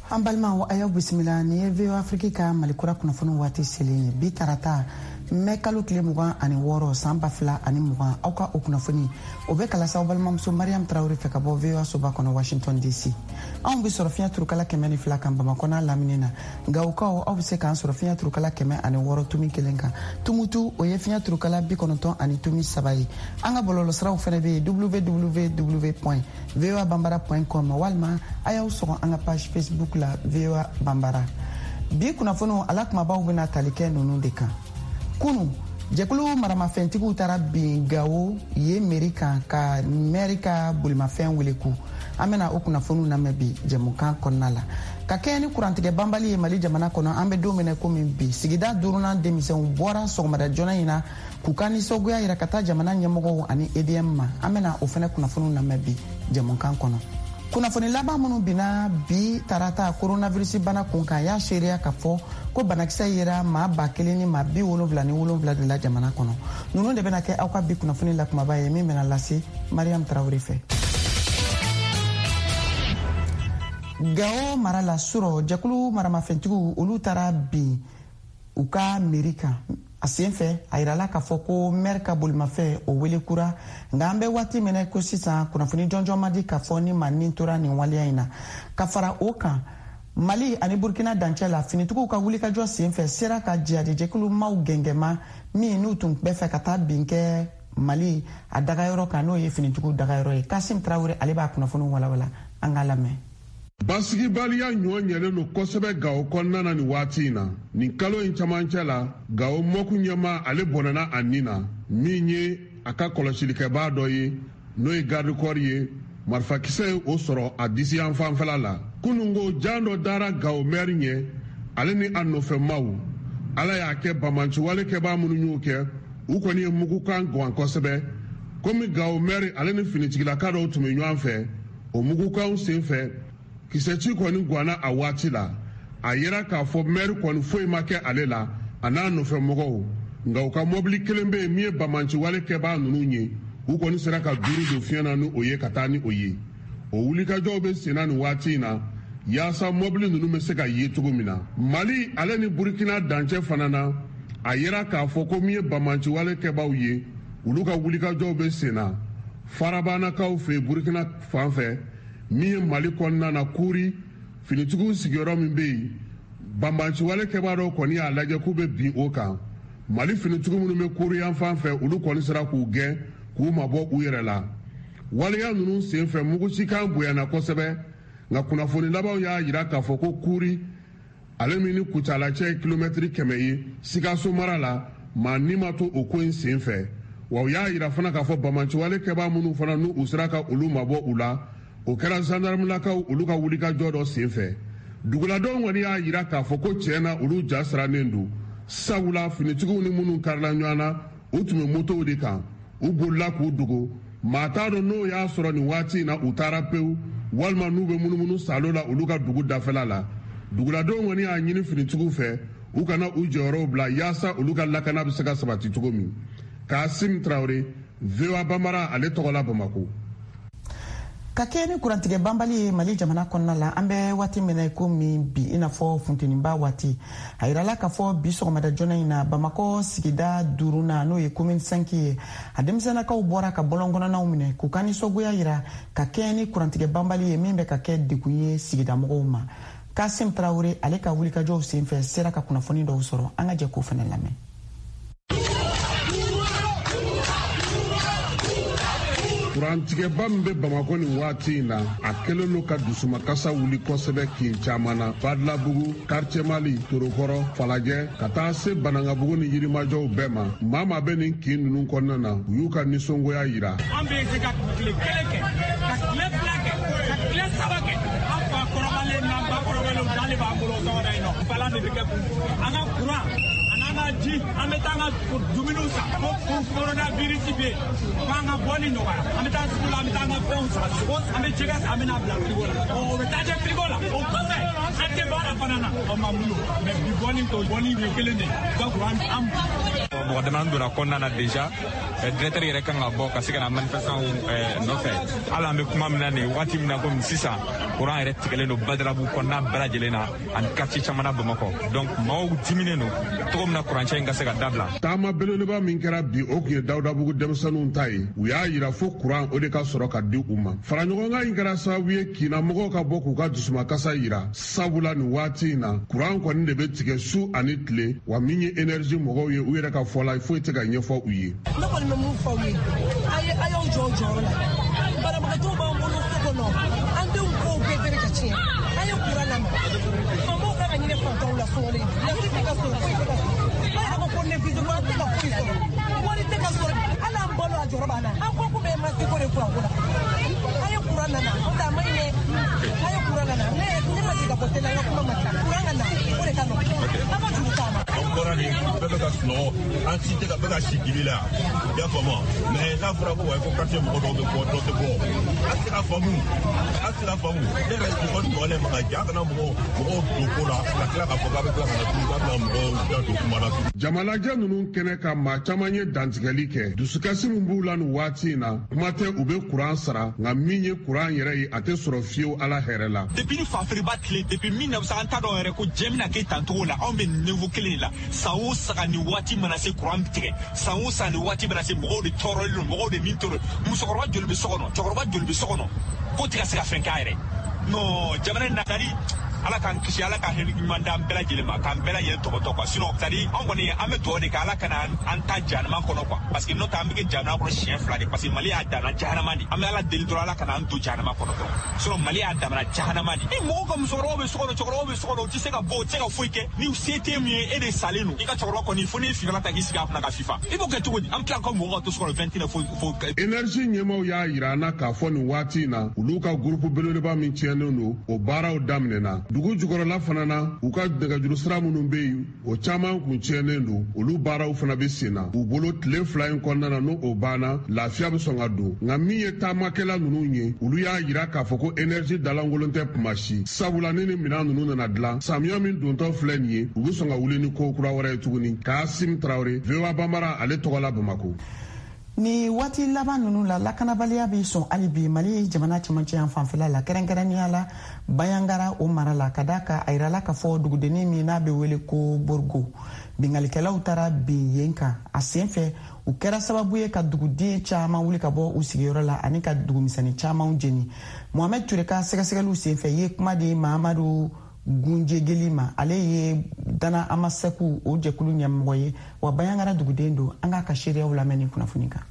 An balima ayo bisimila ni ye VOA Afrique ka malikura kunnafoni waati selen bi tarata mɛ kalo tile 26 san 2020 aw ka o kunnafoni o bɛ kalasaw balimamuso Mariam Traoré fɛ ka bɔ VOA soba kɔnɔ Washington DC. Anw bɛ sɔrɔ fiɲɛ turukala 102 kan Bamakɔ n'a lamini na nka o kaw aw bɛ se k'an sɔrɔ fiɲɛ turukala 106 tumi 1 kan tumutu o ye fiɲɛ turukala 93 ani tumi 3 ye. An ka bɔlɔlɔsiraw fɛnɛ bɛ www.voabambara.com walima a y'aw sɔgɔ an ka page Facebook la VOA Bambara. Bi kunnafoniw ala kumabaw bɛna tali kɛ ninnu de kan. Kunu jɛkulu maramafɛntigiw taara bin Gawo ye mairie kan ka maire ka bolimafɛn wele ku. An bɛna o kunnafoniw lamɛn bi jɛmukan kɔnɔna la. Ka kɛ ni kurantigɛ banbali ye Mali jamana kɔnɔ an bɛ don minɛ komi bi sigida 4nan denmisɛnw bɔra sɔgɔmada joona in na k'u ka nisɔngoya yira ka taa jamana ɲɛmɔgɔw ani EDM ma. An bɛna o fɛnɛ kunnafoniw lamɛn bi jɛmukan kɔnɔ. Kunnafoni laban minnu bina bi tarata coronavirus bana kun kan y'a seereya ka fɔ ko banakisɛ yera maa 1,000 ni maa 77 de la jamana kɔnɔ. Ninnu de bɛna kɛ aw ka bi kunnafoni la kumaba ye min bɛna lase Mariam Traoré fɛ. Gao mara la suro jɛkulu maramafɛntigiw olu taara bin u ka mairie kan. A sen fɛ a yirala k'a fɔ ko maire ka bolimafɛn o wele kura nka an bɛ waati minɛ ko sisan kunnafoni jɔnjɔn ma di k'a fɔ ni maa nin tora nin waleya in na ka fara o kan Mali ani Burkina dancɛ la finitigiw ka wulikajɔ sen fɛ sera ka jihadijɛkulu maaw gɛngɛma min n'u tun bɛ fɛ ka taa bin kɛ Mali a dagayɔrɔ kan n'o ye finitigiw dagayɔrɔ ye. Kasim Traoré ale b'a kunnafoni walawala an k'a lamɛn. Basigibaliya ɲɔ ɲɛlen don kosɛbɛ Gao kɔnɔna na nin waati in na. Nin kalo in camancɛ la Gao mɔku ɲɛma ale bɔnɛna a nin na min ye a ka kɔlɔsilikɛbaa dɔ ye n'o ye garde corps ye marifakisɛ ye o sɔrɔ a disi yan fanfɛla la. Kunungo jan dɔ dara Gao maire ɲɛ ale ni a nɔfɛmaw ala y'a kɛ bamanciwalekɛbaa minnu y'o kɛ u kɔni ye mugukan gwan kosɛbɛ komi Gao maire ale ni finitigilaka dɔw tun bɛ ɲɔgɔn fɛ o mugukanw sen fɛ kisɛci kɔni guana a waati la a yera k'a fɔ maire kɔni foyi ma kɛ ale la a n'a nɔfɛmɔgɔw nka u ka mɔbili kelen bɛ yen min ye bamanciwalekɛbaa ninnu ye u kɔni sera ka duuru don fiɲɛ na ni o ye ka taa ni o ye o wulikajɔw bɛ senna nin waati in na yaasa mɔbili ninnu bɛ se ka ye cogo min na. Mali ale ni Burkina dancɛ fana na a yera k'a fɔ ko min ye bamanciwalekɛbaaw ye olu ka wulikajɔw bɛ senna farabanakaw fɛ Burkina fan fɛ min ye Mali kɔnɔna na Kuri finitigiw sigiyɔrɔ min bɛ yen banbanciwalekɛbaa dɔw kɔni y'a lajɛ k'u bɛ bin o kan. Mali finitigiw minnu bɛ Kuri yan fan fɛ olu kɔni sera k'u gɛn k'u mabɔ u yɛrɛ la. Waleya ninnu sen fɛ mugusikan bonyana kosɛbɛ nka kunnafoni labanw y'a jira k'a fɔ ko Kuri ale min ni Kucalacɛ ye kilomɛtiri 100 ye Sikaso mara la maa ni ma to o ko in sen fɛ wa u y'a jira fana k'a fɔ bamanciwalekɛbaa minnu fana n'u sera ka olu mabɔ u la o kɛra gendarmelakaw olu ka wulikajɔ dɔ sen fɛ. Duguladenw kɔni y'a jira k'a fɔ ko tiɲɛna olu ja sirannen don sabula finitigiw ni minnu karila ɲɔgɔn na u tun bɛ motow de kan u bolila k'u dogo maa t'a dɔn n'o y'a sɔrɔ nin waati in na u taara pewu walima n'u bɛ munumunu salo la olu ka dugu dafɛla la. Duguladenw kɔni y'a ɲini finitigiw fɛ u kana u jɔyɔrɔw bila yaasa olu ka lakana bɛ se ka sabati cogo min. Kasim Traoré, VOA Bambara ale tɔgɔ la Bamako. Ka kɛ ni kurantigɛ banbali ye Mali jamana kɔnɔna la an bɛ waati minɛ ko min bi i n'a fɔ funteniba waati a yirala k'a fɔ bi sɔgɔmada joona in na Bamakɔ sigida 5nan n'o ye commune 5 ye a denmisɛnnakaw bɔra ka bɔlɔn kɔnɔnaw minɛ k'u ka nisɔngoya yira ka kɛ ni kurantigɛ banbali ye min bɛ ka kɛ degun ye sigidamɔgɔw ma. Kasim Traoré ale ka wulikajɔw sen fɛ sera ka kunnafoni dɔw sɔrɔ an ka jɛ k'o fana lamɛn. Kurantigɛba min bɛ Bamako nin waati in na a kɛlen don ka dusumakasa wuli kosɛbɛ kin caman na Badlabugu, Quartier Mali, Torokɔrɔ, Falajɛ ka taa se Banangabugu ni Yirimajɔw bɛɛ ma maa maa bɛ nin kin ninnu kɔnɔna na u y'u ka nisɔngoya yira. An bɛ se ka tile 1 kɛ ka tile 2 kɛ ka tile 3 kɛ an fa kɔrɔbalen n'an ba kɔrɔbalenw dalen b'an bolo o tɔgɔ la yen nɔ balan de bɛ kɛ kun an ka kuran a n'an tanga ji ametanga duminu sa ko coronavirus be manga boni no ameta skula ametanga fonsa ko amechega amena bla frigola o betaje frigola o kose ate bara banana o mamulo me bi boni to boni ne kelene donc am bon demande na konna na déjà directeur yere kan ga bo ka se kana manifestant no fe ala me kuma mina ne wati mina ko sisa courant yere tikele no badrabu konna bala jelena an quartier chamana Bamako donc maw dimine no to mina courant chenga se ga dabla tama beleleba min kɛra bi o kun ye dawudabugu denmisɛnninw ta ye u y'a yira fo courant o de ka sɔrɔ ka di u ma faraɲɔgɔnkan in kɛra sababu ye kina mɔgɔw ka bɔ k'u ka dusumakasa yira sabula nin waati in na courant kɔni de bɛ tigɛ su ani tile wa min ye énergie mɔgɔw ye u yɛrɛ ka fɔ la foyi tɛ ka ɲɛfɔ u ye ne kɔni bɛ mun fɔ u ye a y'aw jɔ jɔyɔrɔ la banabagatɔw b'an bolo so kɔnɔ an denw kow bɛɛ bɛrɛ ka tiɲɛ an ye courant lamɛn faamaw kan ka ɲinɛ fantanw la sɔgɔlen lasi tɛ ka sɔrɔ foyi tɛ ka sɔrɔ baara ko ko nefisima an tɛ ka foyi sɔrɔ wari tɛ ka sɔrɔ hali an balo a jɔrɔ b'an na an ko kun bɛ ma se ko de courant ko la an ye courant nana o tɛ a ma ɲinɛ an ye courant nana ne ma se ka bɔ tɛlɛ an ka kuma ma ca courant ka na o de ka nɔgɔn an ka juru t'a ma an bɔra nin bɛɛ bɛ ka sunɔgɔ an si tɛ ka bɛ ka si dibi la i y'a faamu mais n'a fɔra ko ko quartier mɔgɔ dɔw bɛ bɔ dɔ tɛ bɔ an tɛ ka faamu ne yɛrɛ mɔgɔ ɲɔgɔnlen ma ka ja kana mɔgɔw don ko la ka tila k'a fɔ k'a bɛ tila ka na tuguni k'a bɛna mɔgɔw da don kuma la. jamalajɛ ninnu kɛnɛ ka maa caman ye dantigɛli kɛ dusukasi min b'u la nin waati in na kuma tɛ u bɛ courant sara nka min ye courant yɛrɛ ye a tɛ sɔrɔ fiyewu ala hɛrɛ la. depuis ni fanfɛrɛba tile depuis 1900 an t'a dɔn yɛrɛ ko jɛ bɛna kɛ tancogo la anw bɛ niveau kelen de la san o san ni waati mana se courant bɛ tigɛ san o san ni waati mana se mɔgɔw de tɔɔrɔlen don mɔgɔw de min tɔɔrɔ musokɔrɔba joli bɛ so kɔnɔ cɛkɔrɔba joli bɛ so kɔnɔ k'o tɛ ka se ka fɛn k'a yɛrɛ non jamana in na kadi ala k'an kisi ala ka hɛrɛ ɲuman d'an bɛɛ lajɛlen ma k'an bɛɛ lajɛlen tɔbɔtɔ quoi sinon c'est à dire anw kɔni an bɛ dugawu de kɛ ala kana an ta jahanama kɔnɔ quoi parce que n'o tɛ an bɛ kɛ jahanama kɔnɔ siɲɛ 2 de parce que Mali y'a danna jahanama de an bɛ ala deli dɔrɔn ala kana an don jahanama kɔnɔ dɔrɔn sinon Mali y'a damana jahanama de ni mɔgɔw ka musokɔrɔbaw bɛ so kɔnɔ cɛkɔrɔbaw bɛ so kɔnɔ u tɛ se ka bɔ u tɛ se ka foyi kɛ ni se tɛ min ye e de salen don i ka cɛkɔrɔba kɔni fo n'i figala ta k'i sigi a kunna ka fifa i b'o kɛ cogo di an tila ka mɔgɔw ka to so kɔnɔ 29 fo énergie ɲɛmaw y'a yira an na k'a fɔ nin waati in na olu ka groupe belebeleba min tiɲɛnen don o baaraw daminɛna dugu jukɔrɔla fana na u ka nɛgɛjuru sira minnu bɛ yen o caman kun tiɲɛnen don olu baaraw fana bɛ sen na u bolo tile 2 in kɔnɔna na n'o banna lafiya bɛ sɔn ka don nka min ye taamakɛla ninnu ye olu y'a yira k'a fɔ ko énergie dalankolon tɛ kuma si sabula ni minɛn ninnu nana dilan samiya min dontɔ filɛ nin ye u bɛ sɔn ka wuli ni ko kura wɛrɛ ye tuguni Kasim Traoré VOA Bambara ale tɔgɔ la Bamako. ni waati laban ninnu la lakanabaliya bɛ sɔn hali bi Mali jamana cɛmancɛ yan fanfɛla la kɛrɛnkɛrɛnnenya la Bayangara o mara la ka d'a kan a yirala k'a fɔ dugudennin min n'a bɛ wele ko Borgo bingalikɛlaw taara bin yen kan a senfɛ u kɛra sababu ye ka duguden caman wuli ka bɔ u sigiyɔrɔ la ani ka dugumisɛnnin caman jeni Mohamed Ture ka sɛgɛsɛgɛliw senfɛ ye kuma di Mahamadu Gunjegeli ma ale ye Dana Amaseku o jɛkulu ɲɛmɔgɔ ye wa Bayangara duguden don an ka seereyaw lamɛn nin kunnafoni kan.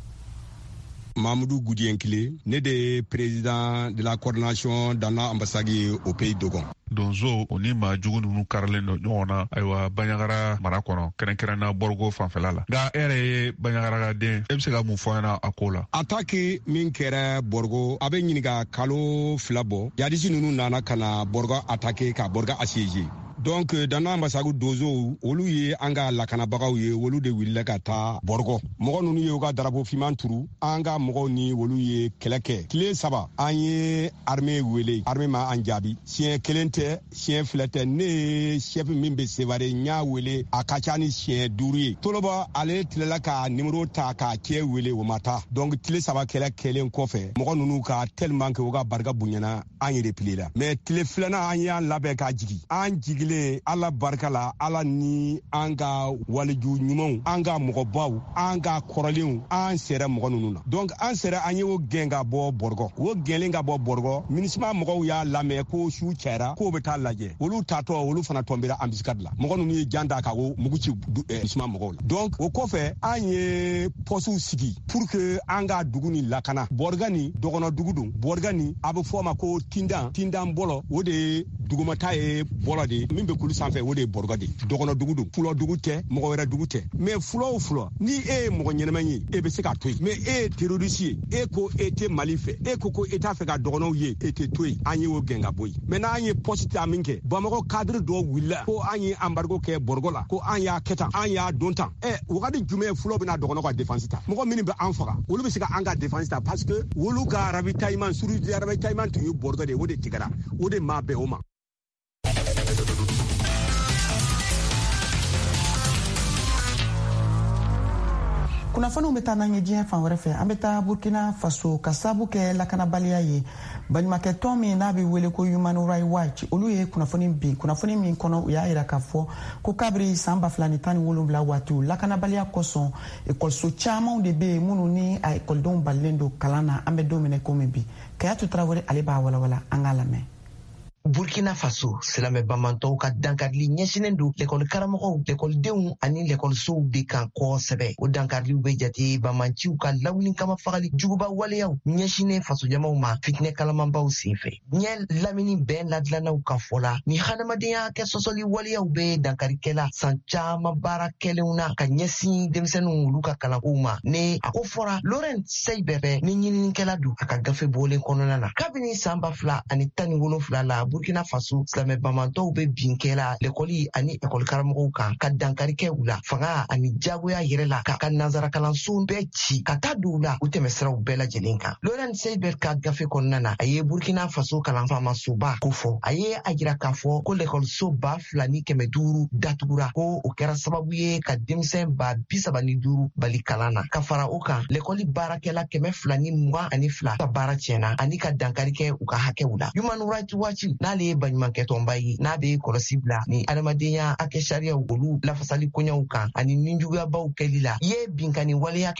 Mamadou Goudienkile, né de président de la coordination Dana Ambasagi au pays d'Ogon. Donzo oni ma jugu nunu karalen no ɲɔgɔnna ayiwa Banɲagara mara kɔnɔ kɛrɛnkɛrɛnna Borgo fanfɛla la nka e yɛrɛ ye Banɲagara den e bɛ se ka mun fɔ ɲɛna a ko la. Attaque min kɛra Borgo a bɛ ɲininka kalo 2 bɔ yadisi nunu nana ka na Borgo attaque ka Borgo assiéger. Donc Dana Ambasagu Dozo olu ye an ka lakanabagaw ye olu de wulila ka taa Borgo mɔgɔ ninnu ye u ka darapo fiman turu an ka mɔgɔw ni olu ye kɛlɛ kɛ tile 3 an ye armée wele armée ma an jaabi siɲɛ 1 tɛ siɲɛ 2 tɛ ne ye chef min bɛ Sevare n y'a wele a ka ca ni siɲɛ 5 ye Toloba ale tilela ka numéro ta k'a cɛ wele o ma taa donc tile 3 kɛlɛ kɛlen kɔfɛ mɔgɔ ninnu ka tellement que u ka barika bonyana an ye repli la mais tile 2nan an y'an labɛn ka jigi an jigi ala barika la ala ni an ka waliju ɲumanw an ka mɔgɔbaw an ka kɔrɔlenw an sera mɔgɔ ninnu na donc an sera an ye o gɛn ka bɔ Borgo o gɛnlen ka bɔ Borgo municipal mɔgɔw y'a lamɛn ko su cɛra k'o bɛ taa lajɛ olu tatɔ olu fana tɔnbira embuscade la mɔgɔ ninnu ye jan da ka o mugu ci municipal mɔgɔw la donc o kɔfɛ an ye poste sigi pour que an ka dugu ni lakana Borgo ni dɔgɔnɔ dugu don Borgo ni a bɛ fɔ ma ko tindan bɔlɔ o de dugumata ye bɔra de min be kulu sanfɛ o de ye Borgo de dɔgɔnɔ dugu do fulo dugu tɛ mɔgɔ wɛrɛ dugu tɛ mais fulo o fulo ni e ye mɔgɔ ɲɛnɛman ye e be se ka to yen mais e ye terroriste ye e ko e tɛ Mali fɛ e ko e t'a fɛ ka dɔgɔnɔw ye e tɛ to yen an ye o gɛn ka bɔ yen maintenant an ye poste ta min kɛ Bamakɔ cadre dɔ wulila ko an ye embargo kɛ Borgo la ko an y'a kɛ tan an y'a don tan wagati jumɛn fulo bɛna dɔgɔnɔ ka défense ta mɔgɔ minnu bɛ an faga olu bɛ se ka an ka défense ta parce que wolu ka ravitaillement sur ravitaillement tun ye Borgo de o de tigɛra o de ma bɛn o ma. kunnafoniw bɛ taa n'an ye diɲɛ fan wɛrɛ fɛ an bɛ taa Burkina Faso ka sabu kɛ lakanabaliya ye baɲumankɛ tɔn min n'a bɛ wele ko Human Rights Watch olu ye kunnafoni min kɔnɔ u y'a jira k'a fɔ ko kabiri san 2017 waatiw lakanabaliya kosɔn ekɔliso camanw de bɛ yen minnu ni a ekɔlidenw balilen don kalan na an bɛ don min na komi bi Kayatu Tarawele ale b'a walawala an k'a lamɛn. Burkina Faso silamɛ bamantɔw ka dankarili ɲɛsinen don lekɔli karamɔgɔw lekɔlidenw ani lekɔlisow de kan kosɛbɛ o dankariliw bɛ jate bamanciw ka lawuli kama fagali juguba waleyaw ɲɛsinen fasojamaw ma fitinɛ kalamanbaw senfɛ ɲɛ lamini bɛn ladilanaw ka fɔla ni hadamadenya kɛ sɔsɔli waleyaw bɛ dankarikɛla san caman baara kɛlenw na ka ɲɛsin denmisɛnninw olu ka kalankow ma ne a ko fɔra Laurent Seibɛrɛ ni ɲininikɛla don a ka gafe bɔlen kɔnɔna na kabini san 2017 la Burkina Faso silamɛ bamantɔw bɛ binkɛla lekɔli ani ekɔli karamɔgɔw kan ka dankari kɛ u la fanga ani jagoya yɛrɛ la ka nanzara kalanso bɛɛ ci ka taa don u la u tɛmɛsiraw bɛɛ lajɛlen kan Laurent Seibɛrɛ ka gafe kɔnɔna na a ye Burkina Faso kalanfaamasoba ko fɔ a ye a jira k'a fɔ ko lekɔliso 2,500 datugura ko o kɛra sababu ye ka denmisɛn 35,000 bali kalan na ka fara o kan lekɔli baarakɛla 222 ka baara tiɲɛna ani ka dankari kɛ u ka hakɛw la Human Rights Watch n'ale ye baɲumankɛ tɔnba ye n'a bɛ kɔlɔsi bila ni adamadenya hakɛ sariyaw olu lafasali koɲaw kan ani ninjuguyabaw kɛli la ye binkani waleya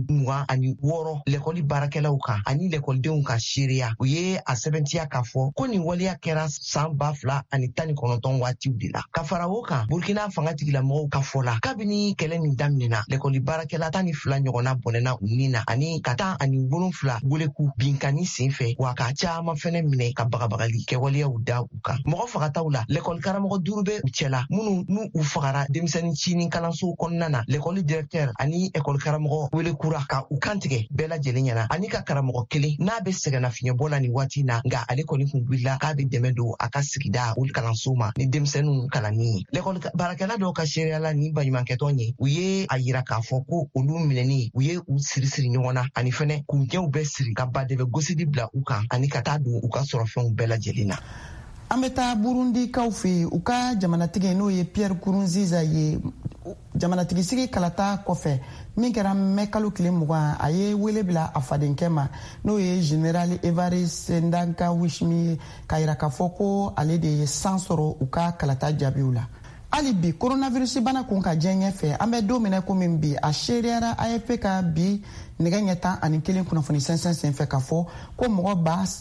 126 lekɔli baarakɛlaw kan ani lekɔlidenw ka seereya u ye a sɛbɛntiya k'a fɔ ko nin waleya kɛra san 2019 waatiw de la ka fara o kan Burkina fanga tigilamɔgɔw ka fɔ la kabini kɛlɛ nin daminɛna lekɔli baarakɛla 12 ɲɔgɔnna bɔnɛna u nin na ani ka 17 weleku binkani senfɛ wa ka caman fɛnɛ minɛ ka bagabagali kɛwaleyaw da u kan mɔgɔ fagataw la lekɔli karamɔgɔ 5 bɛ u cɛla minnu n'u fagara denmisɛnnin cini kalanso kɔnɔna na lekɔli directeur ani ekɔli karamɔgɔ welekura ka u kantigɛ bɛɛ lajɛlen ɲɛna ani ka karamɔgɔ 1 n'a bɛ sɛgɛnna fiɲɛbɔ la ni waati na nka ale kɔni kun wulila k'a bɛ dɛmɛ don a ka sigida olu kalanso ma ni denmisɛnninw kalanni ye lekɔli baarakɛla dɔw ka seereya la ni baɲumankɛtɔn ye u ye a yira k'a fɔ ko olu minɛni u ye u siri ɲɔgɔn na ani fɛnɛ k'u ɲɛw bɛɛ siri ka badɛbɛ gosili bila u kan ani ka taa don u ka sɔrɔfɛnw bɛɛ lajɛlen na. An bɛ taa Burundikaw fɛ u ka jamanatigi n'o ye Pierre Nkurunziza ye jamanatigi sigi kalata kɔfɛ min kɛra mɛ kalo tile 20 a ye wele bila a fadenkɛ ma n'o ye General Evariste Ndakawishimi ye k'a jira k'a fɔ ko ale de ye san sɔrɔ u ka kalata jaabiw la. Hali bi coronavirus bana kun ka diɲɛ ɲɛfɛ an bɛ don min na komi bi a seereyara AFP ka bi nɛgɛ ɲɛ 11 kunnafoni sɛnsɛn senfɛ k'a fɔ ko mɔgɔ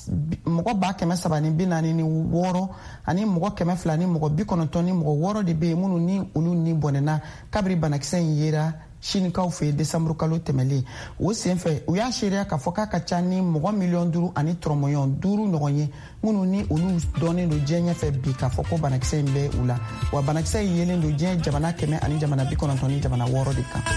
346 ani mɔgɔ 200 ni mɔgɔ 90 ni mɔgɔ 6 de bɛ yen minnu ni olu ni bɔnɛna kabiri banakisɛ in yera Sinikaw fɛ décembre kalo tɛmɛlen o senfɛ u y'a seereya k'a fɔ k'a ka ca ni mɔgɔ 5,5 ani tɔrɔmɔɲɔn 5 ɲɔgɔn ye minnu ni olu dɔnnen don diɲɛ ɲɛfɛ bi k'a fɔ ko banakisɛ in bɛ u la wa banakisɛ in yelen don diɲɛ jamana 100 ani jamana 90 ni jamana 6 de kan.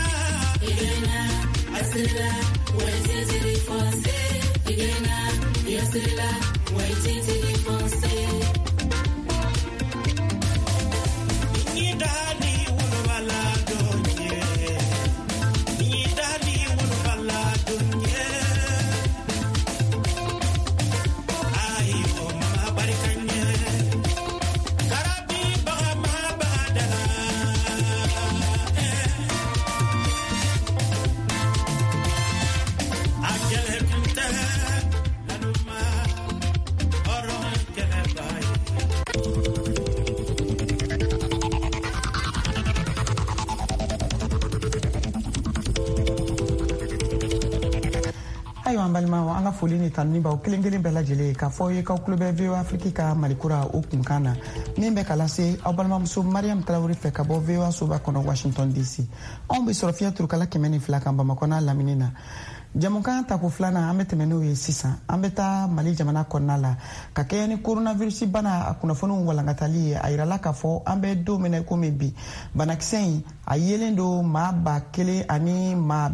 Ayo an balima an ka foli ni tanuni baw kelen kelen bɛɛ lajɛlen k'a fɔ ye k'aw tulo bɛ VOA Afrique ka malikura o kunkan na min bɛ ka lase aw balimamuso Mariam Tarawele fɛ ka bɔ VOA soba kɔnɔ Washington DC. Anw bɛ sɔrɔ fiɲɛ turukala 102 kan Bamakɔ n'a lamini na. jamukan ta ko filana an bɛ tɛmɛ n'o ye sisan an bɛ taa Mali jamana kɔnɔna la ka kɛ ni coronavirus bana a kunnafoniw walankatali ye a yirala k'a fɔ an bɛ don min na komi bi banakisɛ in a yelen don maa 1,000 ani maa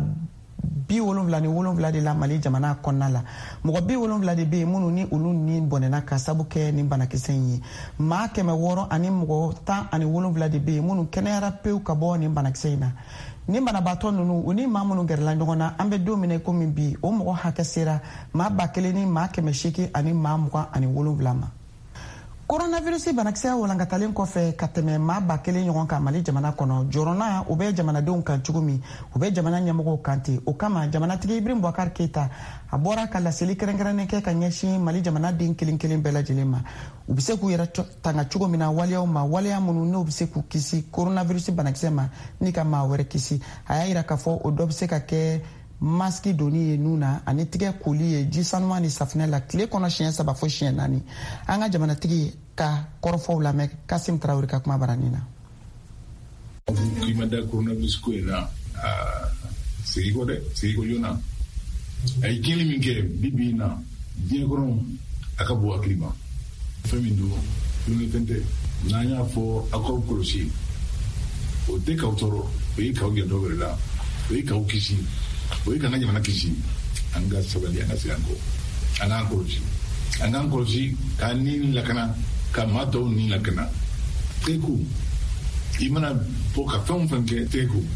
77 de la Mali jamana kɔnɔna la mɔgɔ 70 de bɛ yen minnu ni olu ni bɔnɛna ka sabu kɛ ni banakisɛ in ye maa 600 ani mɔgɔ 17 de bɛ yen minnu kɛnɛyara pewu ka bɔ ni banakisɛ in na ni banabaatɔ ninnu u ni maa minnu gɛrɛla ɲɔgɔn na an bɛ don min na komi bi o mɔgɔ hakɛ sera maa 1,000 ni maa 800 ani maa 27 ma. Coronavirus banakisɛ walankatalen kɔfɛ ka tɛmɛ maa 1,000 ɲɔgɔn kan Mali jamana kɔnɔ jɔrɔna o bɛ jamanadenw kan cogo min o bɛ jamana ɲɛmɔgɔw kan ten o kama jamanatigi Ibrahim Boubacar Keita a bɔra ka laseli kɛrɛnkɛrɛnnen kɛ ka ɲɛsin Mali jamanaden kelen kelen bɛɛ lajɛlen ma u bɛ se k'u yɛrɛ tanga cogo min na waleyaw ma waleya minnu n'o bɛ se k'u kisi coronavirus banakisɛ ma ni ka maa wɛrɛ kisi a y'a yira k'a fɔ o dɔ bɛ se ka kɛ maski doni ye nun na ani tigɛ koli ye ji sanuman ni safinɛ la tile kɔnɔ siɲɛ 3 fo siɲɛ 4 an ka jamanatigi ka kɔrɔfɔw lamɛn Kasim Tarawele ka kuma barani na. Climat da coronavirus ko ina sigi ko jona ay kili min ke bibi na diɲɛ kɔnɔ a ka bɔ hakili ma fɛn min don dumuni fɛn tɛ n'an y'a fɔ a k'aw kɔlɔsi o tɛ k'aw tɔɔrɔ o ye k'aw gɛn dɔ wɛrɛ la o ye k'aw kisi o ye kana jamana kisi an ka sabali an ka segin an kɔ an k'an kɔlɔsi k'an ni lakana ka maa tɔw ni lakana tɛgɛ i mana bɔ ka fɛn o fɛn kɛ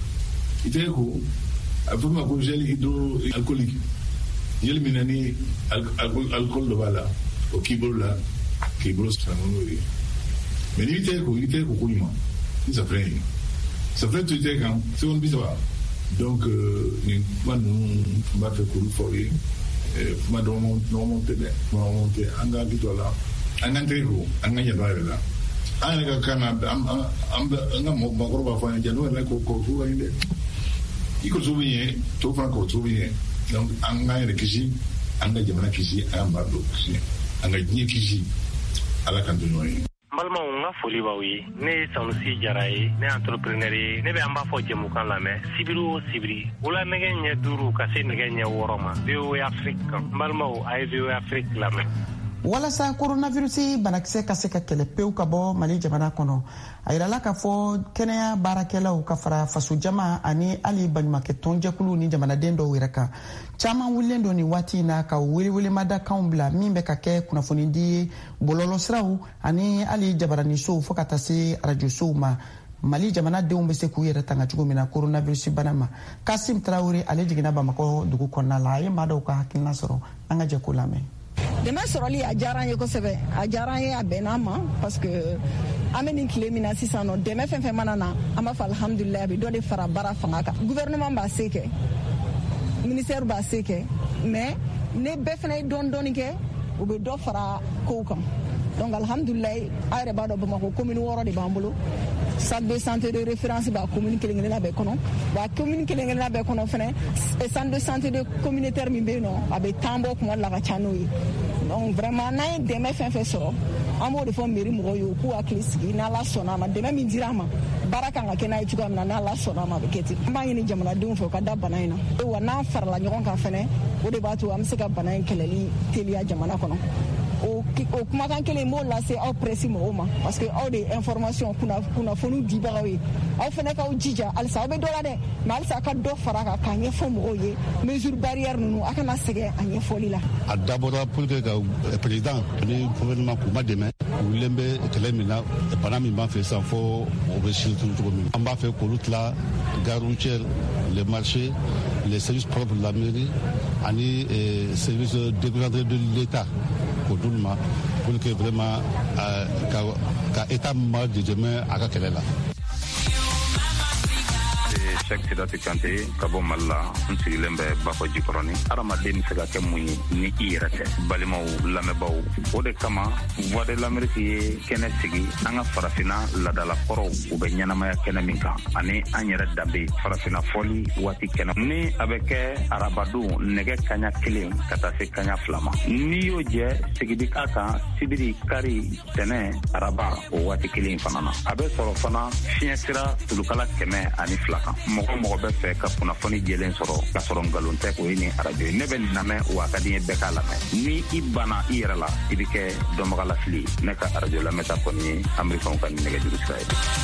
tɛgɛ ko a bɛ fɔ ma ko gel hydroalcoolique gel min na ni alcool dɔ b'a la o k'i bolo la k'i bolo sango n'o ye mais n'i tɛgɛ ko ko ɲuman ni safunɛ ye safunɛ to i tɛgɛ kan seconde 30 donc nin kuma ninnu n b'a fɛ k'olu fɔ ye kuma dɔgɔmanw tɛ dɛ an ka hakili to a la an k'an tɛgɛ ko an ka ɲɛdɔn a yɛrɛ la an yɛrɛ ka kan na an ka mɔgɔkɔrɔ b'a fɔ an ye janto yɛrɛ ko kɔlɔsiw ka ɲi dɛ i kɔlɔsiw bɛ ɲɛ tɔw fana kɔlɔsiw bɛ ɲɛ donc an k'an yɛrɛ kisi an ka jamana kisi an k'an ba dɔ kisi an ka diɲɛ kisi ala k'an to ɲɔgɔn ye. Balimaw n ka foli b'aw ye ne ye Sanusi Jara ye ne ye entrepreneur ye ne bɛ an b'a fɔ jɛmukan lamɛn sibiri o sibiri wula nɛgɛ ɲɛ 5 ka se nɛgɛ ɲɛ 6 ma VOA Afrique kan balimaw a ye VOA Afrique lamɛn. Walasa coronavirus banakisɛ ka se ka kɛlɛ pewu ka bɔ Mali jamana kɔnɔ a yirala k'a fɔ kɛnɛya baarakɛlaw ka fara faso jama ani hali baɲumankɛ tɔnjɛkulu ni jamanaden dɔw yɛrɛ kan caman wulilen don nin waati in na ka welewelemadakanw bila min bɛ ka kɛ kunnafonidi ye bɔlɔlɔsiraw ani hali jabaranisow fo ka taa se arajosow ma Mali jamanadenw bɛ se k'u yɛrɛ tanga cogo min na coronavirus bana ma Kasim Tarawele ale jiginna Bamakɔ dugu kɔnɔna la a ye maa dɔw ka hakilina sɔrɔ an ka jɛ ko lamɛn. Dɛmɛ sɔrɔli a diyara n ye kosɛbɛ a diyara n ye a bɛnna an ma parce que an bɛ nin tile min na sisan nɔ dɛmɛ fɛn fɛn mana na an b'a fɔ alhamdulilayi a bɛ dɔ de fara baara fanga kan gouvernement b'a se kɛ ministère b'a se kɛ mais ne bɛɛ fana ye dɔɔni kɛ u bɛ dɔ fara kow kan donc alhamdulilayi a yɛrɛ b'a dɔn Bamakɔ commune 6 de b'an bolo centre de santé de référence b'a commune kelen-kelenna bɛɛ kɔnɔ wa commune kelen-kelenna bɛɛ kɔnɔ fɛnɛ centre de santé de communautaire min bɛ yen nɔ a bɛ temps bɔ kuma la ka ca n'o ye donc vraiment n'an ye dɛmɛ fɛn fɛn sɔrɔ an b'o de fɔ mairie mɔgɔw ye u k'u hakili sigi n'Ala sɔnna a ma dɛmɛ min dira an ma baara kan ka kɛ n'a ye cogoya min na n'Ala sɔnna a ma a bɛ kɛ ten an b'a ɲini jamanadenw fɛ u ka da bana in na wa n'an farala ɲɔgɔn kan fɛnɛ o de b'a to an bɛ se ka bana in kɛlɛli teliya jamana kɔnɔ o kumakan kelen in b'o lase aw presse mɔgɔw ma parce que aw de ye information kunnafoniw dibagaw ye aw fɛnɛ k'aw jija halisa aw bɛ dɔ la dɛ mais halisa a ka dɔ fara kan k'a ɲɛfɔ mɔgɔw ye mesure barrière ninnu a kana sɛgɛn a ɲɛfɔli la. a dabɔra pour que ka président ni gouvernement k'u ma dɛmɛ u wulilen bɛ kɛlɛ min na bana min b'an fɛ sisan fo o bɛ situru cogo min an b'a fɛ k'olu tila gare routière les marchés les services propres de la mairie ani services déconcentrés de l'État k'o d'olu ma pour que vraiment ka État ma dɛmɛ a ka kɛlɛ la. Cheikh Sidati Kante ka bɔ Mali la n sigilen bɛ Bafɔ Jikɔrɔni adamaden bɛ se ka kɛ mun ye ni i yɛrɛ tɛ balimaw lamɛnbaw o de kama Voix de l'Amérique ye kɛnɛ sigi an ka farafinna ladalakɔrɔw u bɛ ɲɛnamaya kɛnɛ min kan ani an yɛrɛ danbe farafinna fɔli waati kɛnɛ ni a bɛ kɛ arabadon nɛgɛ kaɲa 1 ka taa se kaɲa 2 ma n'i y'o jɛ sigidi k'a kan sibiri kari tɛnɛ araba o waati 1 fana na a bɛ sɔrɔ fana fiɲɛ sira tulukala 102 kan mɔgɔ bɛ fɛ ka kunnafoni jɛlen sɔrɔ ka sɔrɔ ngalon tɛ o ye ni radio ne bɛ nin lamɛn wa ka di ye bɛɛ k'a lamɛn ni i banna i yɛrɛ la i bɛ kɛ dɔnbagalafili ne ka radio lamɛnta kɔni ye amerikɛnw ka nɛgɛjuru sira ye.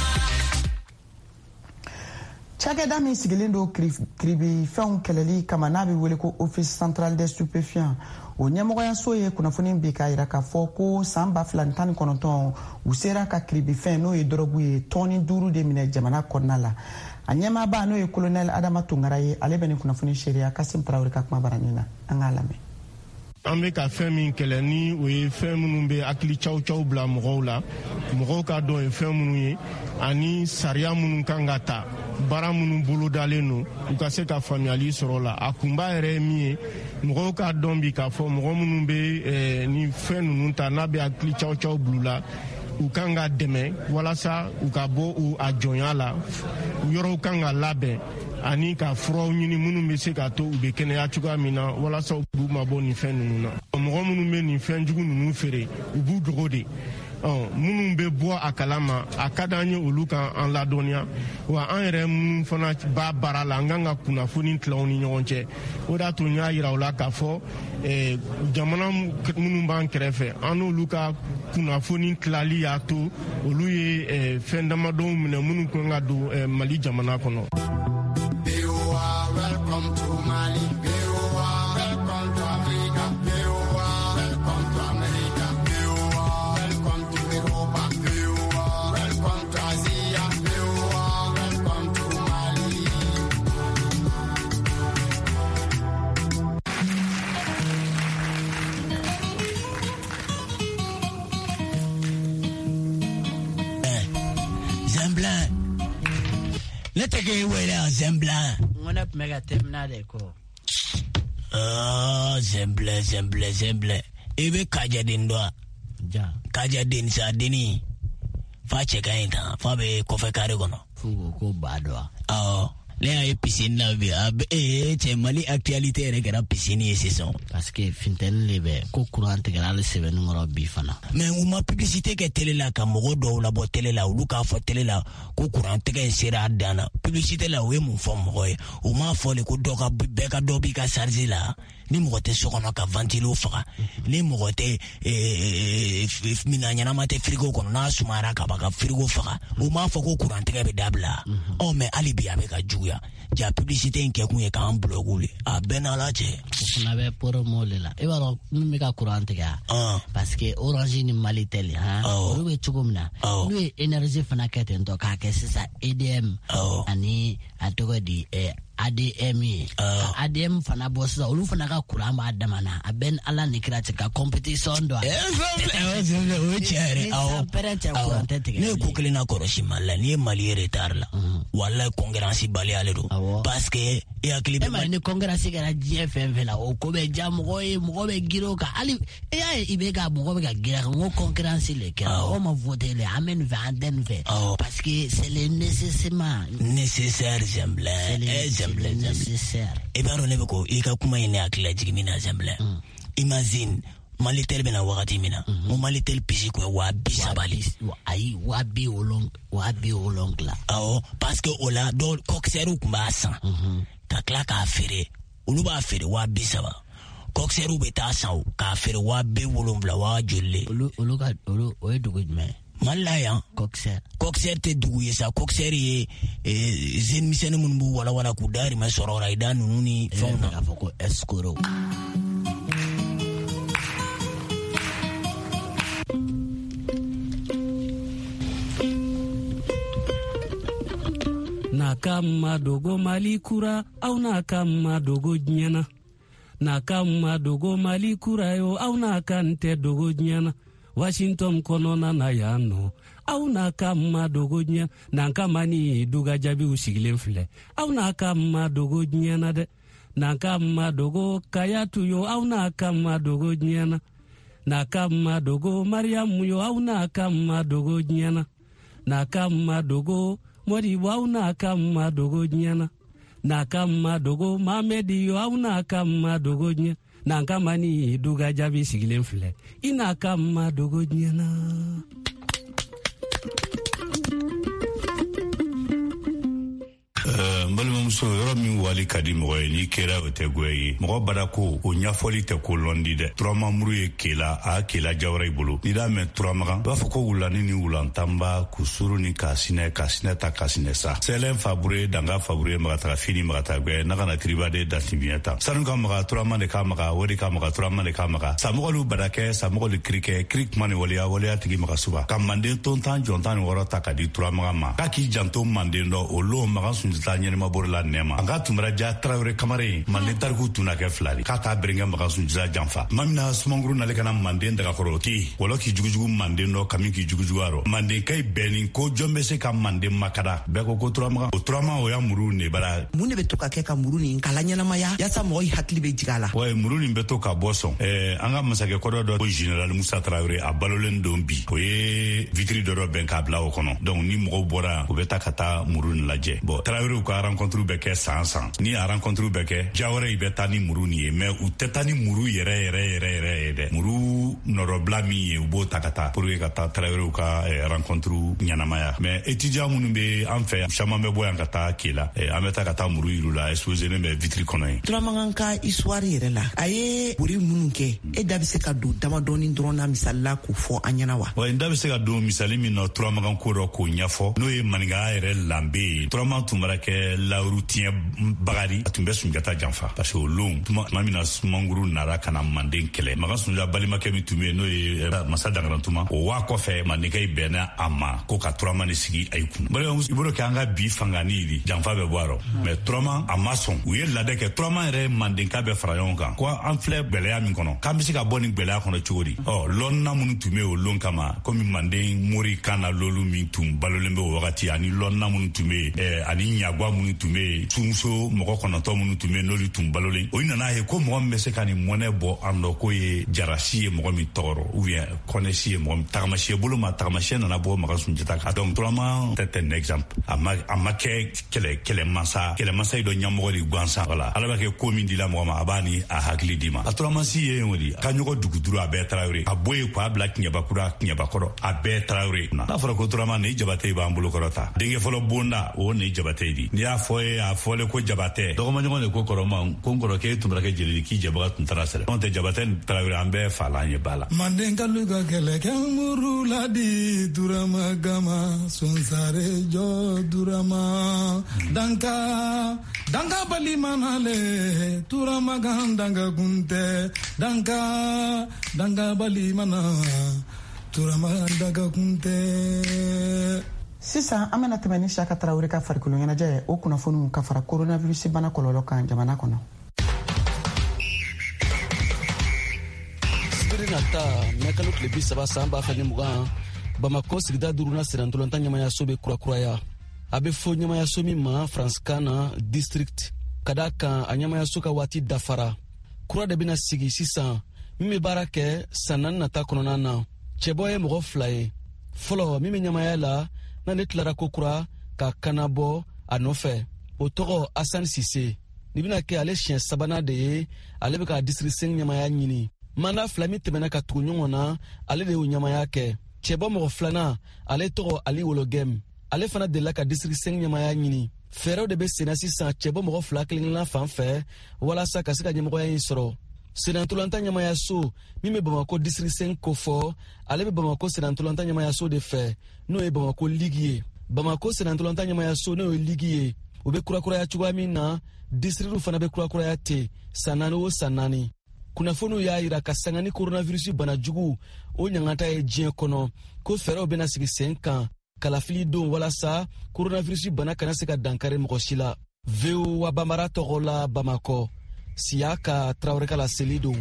Cakɛda min sigilen don kiribifɛnw kɛlɛli kama n'a bɛ wele ko office central des stupéfiants o ɲɛmɔgɔyaso ye kunnafoni bi k'a jira k'a fɔ ko san 2019 u sera ka kiribifɛn n'o ye dɔrɔgu ye tɔni 5 de minɛ jamana kɔnɔna la a ɲɛmaaba n'o ye colonel Adama Tunkara ye ale bɛ nin kunnafoni seereya Kasim Tarawele ka kuma baranin na an k'a lamɛn. An bɛ ka fɛn min kɛlɛ ni o ye fɛn minnu bɛ hakili caw bila mɔgɔw la mɔgɔw ka dɔn ye fɛn minnu ye ani sariya minnu kan ka ta baara minnu bolodalen don u ka se ka faamuyali sɔrɔ la a kunba yɛrɛ ye min ye mɔgɔw ka dɔn bi k'a fɔ mɔgɔ minnu bɛ ni fɛn ninnu ta n'a bɛ hakili caw bila u la u kan ka dɛmɛ walasa u ka bɔ a jɔnya la yɔrɔw kan ka labɛn ani ka furaw ɲini minnu bɛ se ka to u bɛ kɛnɛya cogoya min na walasa u b'u mabɔ nin fɛn ninnu na mɔgɔ minnu bɛ nin fɛn jugu ninnu feere u b'u dogo de minnu bɛ bɔ a kalama a ka d'an ye olu kan an ladɔnniya wa an yɛrɛ minnu fana b'a baara la an kan ka kunnafoni tilaw ni ɲɔgɔn cɛ o de y'a to n y'a yira u la k'a fɔ jamana minnu b'an kɛrɛfɛ an n'olu ka kunnafoni tilali y'a to olu ye fɛn damadɔw minɛ minnu kan ka don Mali jamana kɔnɔ. Welcome to Mali. Welcome to Africa. Welcome to America. Welcome to Europa. Welcome to Asia. Welcome to Mali. Zemblan. Let's take away there, Zemblan. Mwana mega terminale ko. Zemble. Ebe kajadin doa. Ja. Kajadin sa dini. Fa cheka ita. Fa be kofe kare kono. Fugo ko badwa. Lea ye piscine la bi che Mali actualité re kera piscine ye saison parce que finten lebe ko courant tegala le sebe ngoro bi fana mais uma publicité ke télé la ka mogo do la bo télé la ulu ka fo télé la ko courant tege sera dana publicité la we mu fo mogo ye uma fo le ko do ka be ka do bi ka charger la ni mogo te sokono ka ventilo faga ni mogo te mina nyana mate frigo kono na sumara ka ba ka frigo faga uma fo ko courant tege be dabla mais alibi abe ka juya ja publicité nke kunye ka an blogule a benala che na be promo le la e baro mi ka courant ga parce que Orange ni Mali tele o be chugumna lui énergie fana keten to ka ke sisa EDM ani atogo di ADM ADM fana bossa olu fana ka courant ba damana a ben ala ni kira ka competition do o chere ne ko kelina koroshi mala ni Mali retard la wala concurrence bali ale do parce que e akili be ni concurrence gara GFM la o ko be jam mo be giro ka ali e ya ibe ga mo be ga gira ko concurrence le ka o ma voter le amen vanden ve parce que c'est le nécessaire Zemble nécessaire e baro ne ko e ka kuma ine akila jigimina Zemble imagine Malitel bena wakati mina mo Malitel pisi ko wa bisabali ai wa bi olong la parce que ola do kokseru kumasa ka kla ka fere ulu ba fere wa bisaba kokseru beta saw ka fere wa be wolonvla wa jolle ulu o edugo me malaya kokser te dugu sa kokser ye zen misene mun bu wala ku dari ma sorora idan nuni fona ka foko escoro na kama dogo Mali kura au na kama dogo nyana na kama dogo Mali kura yo au na kante dogo nyana Washington konona na yano au na kama dogo nyana na kama ni duga jabi usigilen file au na kama dogo nyana de na kama dogo kayatu yo au na kama dogo nyana na kama dogo Mariam yo au na kama dogo nyana na kama dogo Mori wau na kama dogo nyana na kama dogo Mamedi yo au na kama dogo nyana na kama ni duga jabi sigilen file ina kama dogo nyana muso yɔrɔ min wali ka di mɔgɔ ye n'i kɛra o tɛ goya ye mɔgɔ bada ko o ɲɛfɔli tɛ ko lɔndi dɛ turamamuru ye kela a kela jawara i bolo n'i y'a mɛn turamagan b'a fɔ ko wulani ni wulantanba kusuru ni kasinɛ ta kasinɛ sa sɛlɛn fabure danga fabure magataga fini magataga gwɛ nagana tiribade dantibiɲɛ ta sanu ka maga turama de ka maga o de ka maga turama de ka maga samɔgɔlu badakɛ samɔgɔlu kirikɛ kiri kuma ni waleya tigi maga suba ka manden tontan jɔntan ni wɔrɔ ta ka di turamagan ma k'a k'i janto manden dɔ o lon magan sunjata ɲɛnɛmabori la nɛma an ka tunbaraja tarawele kamare manden tariku tun na kɛ fila de k'a t'a berenkɛ magan sunjata janfa mamina sumanguru nale kana manden dagakɔrɔ o ti wala k'i jugujugu manden dɔ kami k'i jugujugu arɔ manden kai bɛnni ko jɔn bɛ se ka manden makada bɛɛ ko turamagan o turama o ya muru ne bara mun de bɛ to ka kɛ ka muru nin kala ɲɛnamaya yaasa mɔgɔ hakili bɛ jig'a la wa muru nin bɛ to ka bɔ sɔn an ka masakɛ kɔrɔ dɔ ko général Musa Traoré a balolen don bi o ye vitri dɔ bɛn k'a bila o kɔnɔ donc ni mɔgɔw bɔra u bɛ taa ka taa muru nin lajɛ bon Traoré ka rencontre bɛ kɛ san ni a rencontre bɛ kɛ jawara i bɛ taa ni muru nin ye mais u tɛ taa ni muru yɛrɛ dɛ muru nɔrɔbila min ye u b'o ta ka taa pour que ka taa Traoré ka rencontre ɲɛnamaya mais étudiant minnu bɛ an fɛ caman bɛ bɔ yan ka taa Kela an bɛ taa ka taa muru yiru la exposé ne bɛ vitri kɔnɔ ye turamagan ka histoire yɛrɛ la a ye bori minnu kɛ e da bɛ se ka don damadɔni dɔrɔn na misali la k'o fɔ an ɲɛna wa n da bɛ se ka don misali min na turamagan ko dɔ k'o ɲɛfɔ n'o ye maninkaya yɛrɛ lanbe ye turamagan tun bara kɛ lawuru tiɲɛ bagari a tun bɛ Sunjata janfa parce que o lon tuma min na Sumanguru nara ka na manden kɛlɛ magan Sunjata balimakɛ min tun bɛ yen n'o ye masa Dankarantuma o waa kɔfɛ mandenkɛ yi bɛnna a ma ko ka turama ni sigi a yi kun i bolo kɛ an ka bi fangani de janfa bɛ bɔ a rɔ mais turama a ma sɔn u ye laada kɛ turama yɛrɛ mandenka bɛ fara ɲɔgɔn kan ko an filɛ gwɛlɛya min kɔnɔ k'an bɛ se ka bɔ nin gwɛlɛya kɔnɔ cogo di lɔnna minnu tun bɛ o lon kama komi manden mori kan na lolu min tun balolen bɛ o wagati ani lɔnna minnu tun bɛ ani ɲagwa minnu tun bɛ sunso mɔgɔ 9 minnu tun bɛ n'olu tun balolen o nana ye ko mɔgɔ min bɛ se ka nin mɔnɛ bɔ an dɔ k'o ye jarasi ye mɔgɔ min tɔgɔrɔ ou bien kɔnɛsi ye mɔgɔ min tagamasiyɛ bolo ma tagamasiyɛ nana bɔ magan Sunjata kan donc turama tɛ un exemple a ma kɛ kɛlɛmasa ye dɔ ɲɛmɔgɔ de gansan wala ala b'a kɛ ko min dila mɔgɔ ma a b'a ni a hakili di ma a turamasi ye o di ka ɲɔgɔn duguduru a bɛɛ Traoré a bɔ ye k'a bila Kiɲɛbakɔrɔ a bɛɛ Traoré n'a fɔra ko turama ni Jabate b'an bolo kɔrɔ ta denkɛ fɔlɔ bonda o ni Jabate di n'i y'a fɔ ye a fɔlen ko Jabate dɔgɔmaɲɔgɔn de ko kɔrɔma ko n kɔrɔ k'e tun bɛ kɛ jeli k'i jɛbaga tun tara sɛrɛ n'o tɛ Jabate ni Traoré an bɛɛ fa la an ye ba la mandenkalu ka kɛlɛ kɛ muru la di turama gama sonsare jɔ durama danka bali manale turama gan danga kunte danka bali mana turama danga kunte. Sisan an bɛna tɛmɛ ni Siyaka Tarawele ka farikolo ɲɛnajɛ ye o kunnafoniw ka fara coronavirus bana kɔlɔlɔ kan jamana kɔnɔ. Sibiri nata mɛkalo tile 30 san 2020 Bamako sigida 5nan sirantolontan ɲɛmayaso bɛ kurakuraya a bɛ fɔ ɲɛmayaso min ma Franskana district ka da kan a ɲɛmayaso ka waati dafara kura de bɛna sigi sisan min bɛ baara kɛ san 4 nata kɔnɔna na cɛbɔ ye mɔgɔ 2 ye fɔlɔ min bɛ ɲɛmaya la na ne tilara ko kura ka kana bɔ a nɔfɛ o tɔgɔ Asan Sise ni bɛna kɛ ale siɲɛ 3nan de ye ale bɛ ka district 5 ɲɛmaya ɲini manda 2 min tɛmɛna ka tugu ɲɔgɔn na ale de y'o ɲɛmaya kɛ cɛbɔ mɔgɔ 2nan ale tɔgɔ Ali Wologɛm ale fana delila ka district 5 ɲɛmaya ɲini fɛɛrɛw de bɛ senna sisan cɛbɔ mɔgɔ 2 kelen-kelenna fan fɛ walasa ka se ka ɲɛmɔgɔya in sɔrɔ senatolanta ɲɛmayaso min bɛ Bamako district 5 ko fɔ ale bɛ Bamako senatolanta ɲɛmayaso de fɛ n'o ye Bamako Ligue ye Bamako senatolanta ɲɛmayaso n'o ye Ligue ye o bɛ kurakuraya cogoya min na districtw fana bɛ kurakuraya ten san 4 o san 4 kunnafoniw y'a yira ka sanga ni coronavirus bana jugu o ɲangata ye diɲɛ kɔnɔ ko fɛɛrɛw bɛna sigi sen kan kalafili don walasa coronavirus bana kana se ka dankari mɔgɔ si la VOA Bambara tɔgɔ la Bamako Siyaka Traoré ka laseli don.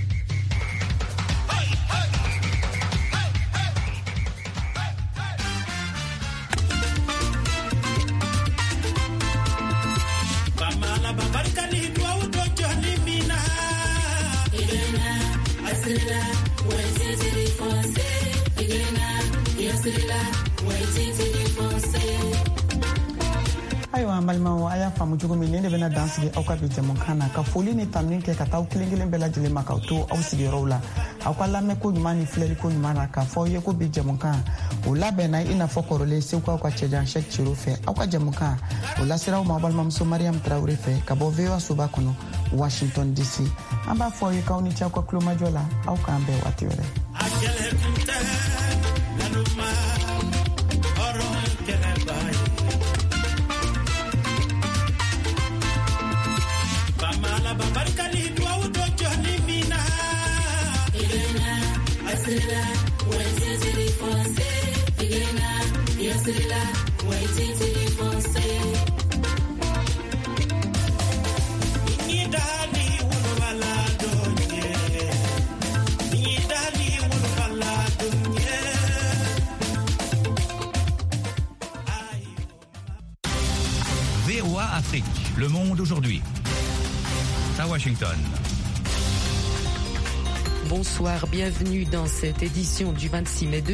Ayiwa an balimaw a y'a faamu cogo min ne de bɛna dan sigi aw ka bi jɛmukan na ka foli ni tanuni kɛ ka taa aw kelen kelen bɛɛ lajɛlen ma k'aw to aw sigiyɔrɔw la aw ka lamɛn ko ɲuman ni filɛli ko ɲuman na k'a fɔ ye ko bi jɛmukan o labɛnna i n'a fɔ kɔrɔlen segukaw ka cɛjan Cheikh Ciro fɛ aw ka jɛmukan o lasiraw ma balimamuso Mariam Traoré fɛ ka bɔ VOA soba kɔnɔ Washington DC an b'a fɔ ye k'aw ni ce aw ka kulomajɔ la aw k'an bɛn waati wɛrɛ. VOA Afrique, le monde aujourd'hui. À Washington. Bonsoir, bienvenue dans cette édition du 26 mai 2020.